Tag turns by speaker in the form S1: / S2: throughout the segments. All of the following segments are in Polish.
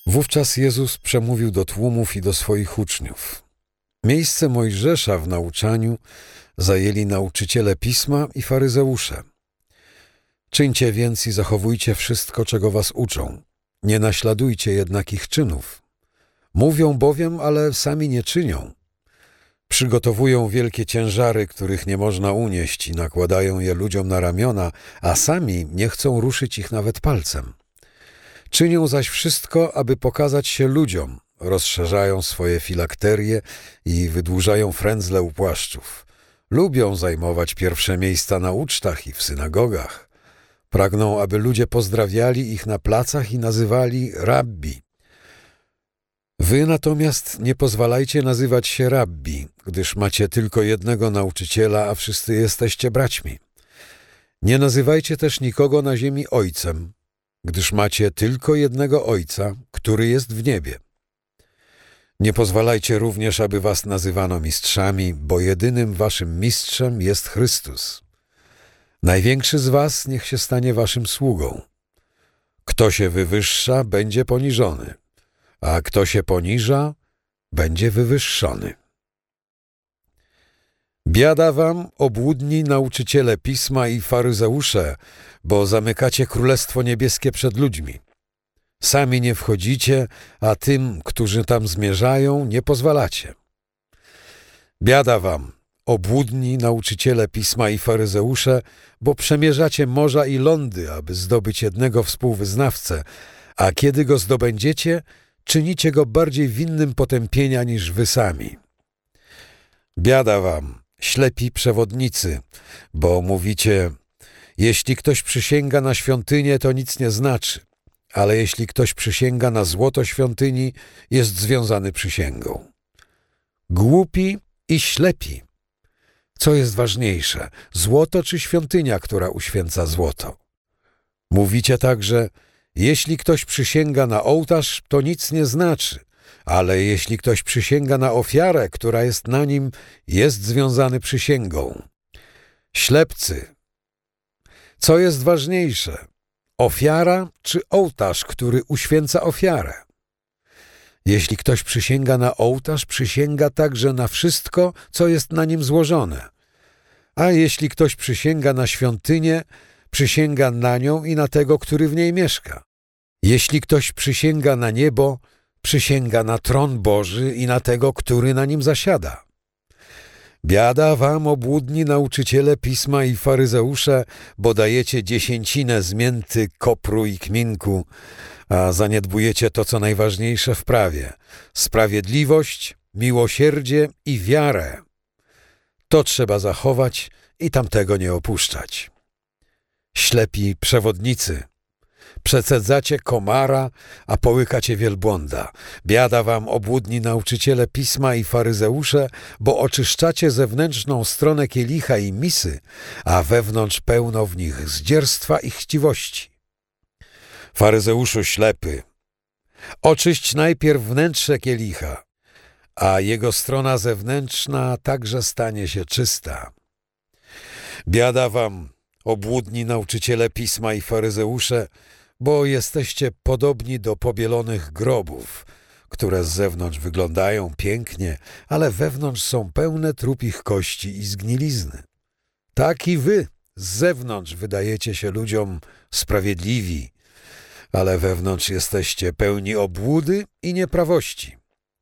S1: Wówczas Jezus przemówił do tłumów i do swoich uczniów. Miejsce Mojżesza w nauczaniu zajęli nauczyciele Pisma i faryzeusze. Czyńcie więc i zachowujcie wszystko, czego was uczą. Nie naśladujcie jednak ich czynów. Mówią bowiem, ale sami nie czynią. Przygotowują wielkie ciężary, których nie można unieść i nakładają je ludziom na ramiona, a sami nie chcą ruszyć ich nawet palcem. Czynią zaś wszystko, aby pokazać się ludziom, rozszerzają swoje filakterie i wydłużają frędzle u płaszczów. Lubią zajmować pierwsze miejsca na ucztach i w synagogach. Pragną, aby ludzie pozdrawiali ich na placach i nazywali rabbi. Wy natomiast nie pozwalajcie nazywać się rabbi, gdyż macie tylko jednego nauczyciela, a wszyscy jesteście braćmi. Nie nazywajcie też nikogo na ziemi ojcem, gdyż macie tylko jednego Ojca, który jest w niebie. Nie pozwalajcie również, aby was nazywano mistrzami, bo jedynym waszym mistrzem jest Chrystus. Największy z was niech się stanie waszym sługą. Kto się wywyższa, będzie poniżony, a kto się poniża, będzie wywyższony. Biada wam, obłudni nauczyciele Pisma i faryzeusze, bo zamykacie Królestwo Niebieskie przed ludźmi. Sami nie wchodzicie, a tym, którzy tam zmierzają, nie pozwalacie. Biada wam, obłudni nauczyciele Pisma i faryzeusze, bo przemierzacie morza i lądy, aby zdobyć jednego współwyznawcę, a kiedy go zdobędziecie, czynicie go bardziej winnym potępienia niż wy sami. Biada wam, ślepi przewodnicy, bo mówicie, jeśli ktoś przysięga na świątynię, to nic nie znaczy, ale jeśli ktoś przysięga na złoto świątyni, jest związany przysięgą. Głupi i ślepi. Co jest ważniejsze, złoto czy świątynia, która uświęca złoto? Mówicie także, jeśli ktoś przysięga na ołtarz, to nic nie znaczy, ale jeśli ktoś przysięga na ofiarę, która jest na nim, jest związany przysięgą. Ślepcy. Co jest ważniejsze, ofiara czy ołtarz, który uświęca ofiarę? Jeśli ktoś przysięga na ołtarz, przysięga także na wszystko, co jest na nim złożone. A jeśli ktoś przysięga na świątynię, przysięga na nią i na tego, który w niej mieszka. Jeśli ktoś przysięga na niebo, przysięga na tron Boży i na tego, który na nim zasiada. Biada wam, obłudni nauczyciele Pisma i faryzeusze, bo dajecie dziesięcinę z mięty, kopru i kminku, a zaniedbujecie to, co najważniejsze w prawie – sprawiedliwość, miłosierdzie i wiarę. To trzeba zachować i tamtego nie opuszczać. Ślepi przewodnicy. Przecedzacie komara, a połykacie wielbłąda. Biada wam, obłudni nauczyciele Pisma i faryzeusze, bo oczyszczacie zewnętrzną stronę kielicha i misy, a wewnątrz pełno w nich zdzierstwa i chciwości. Faryzeuszu ślepy, oczyść najpierw wnętrze kielicha, a jego strona zewnętrzna także stanie się czysta. Biada wam, obłudni nauczyciele Pisma i faryzeusze, bo jesteście podobni do pobielonych grobów, które z zewnątrz wyglądają pięknie, ale wewnątrz są pełne trupich kości i zgnilizny. Tak i wy z zewnątrz wydajecie się ludziom sprawiedliwi, ale wewnątrz jesteście pełni obłudy i nieprawości.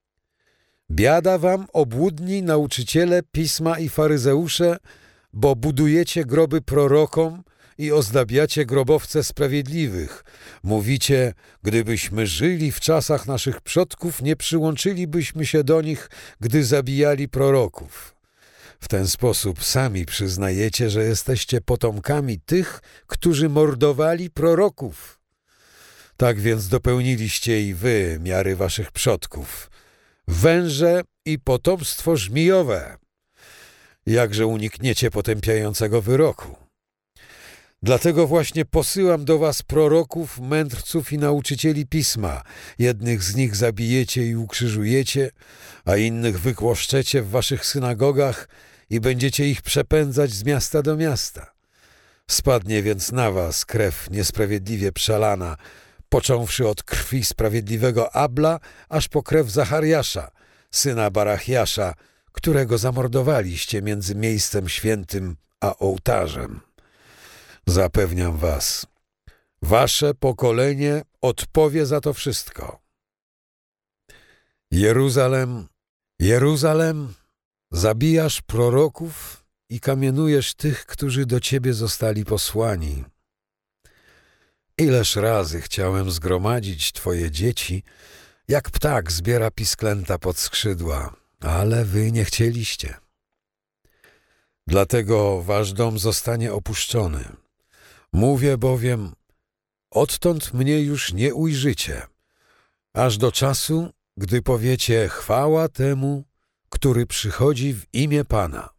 S1: Biada wam, obłudni nauczyciele Pisma i faryzeusze, bo budujecie groby prorokom i ozdabiacie grobowce sprawiedliwych. Mówicie, gdybyśmy żyli w czasach naszych przodków, nie przyłączylibyśmy się do nich, gdy zabijali proroków. W ten sposób sami przyznajecie, że jesteście potomkami tych, którzy mordowali proroków. Tak więc dopełniliście i wy miary waszych przodków. Węże i potomstwo żmijowe. Jakże unikniecie potępiającego wyroku. Dlatego właśnie posyłam do was proroków, mędrców i nauczycieli Pisma. Jednych z nich zabijecie i ukrzyżujecie, a innych wykłoszczecie w waszych synagogach i będziecie ich przepędzać z miasta do miasta. Spadnie więc na was krew niesprawiedliwie przelana, począwszy od krwi sprawiedliwego Abla, aż po krew Zachariasza, syna Barachiasza, którego zamordowaliście między miejscem świętym a ołtarzem. Zapewniam was, wasze pokolenie odpowie za to wszystko. Jeruzalem, Jeruzalem, zabijasz proroków i kamienujesz tych, którzy do ciebie zostali posłani. Ileż razy chciałem zgromadzić twoje dzieci, jak ptak zbiera pisklęta pod skrzydła, ale wy nie chcieliście. Dlatego wasz dom zostanie opuszczony. Mówię bowiem, odtąd mnie już nie ujrzycie, aż do czasu, gdy powiecie chwała temu, który przychodzi w imię Pana.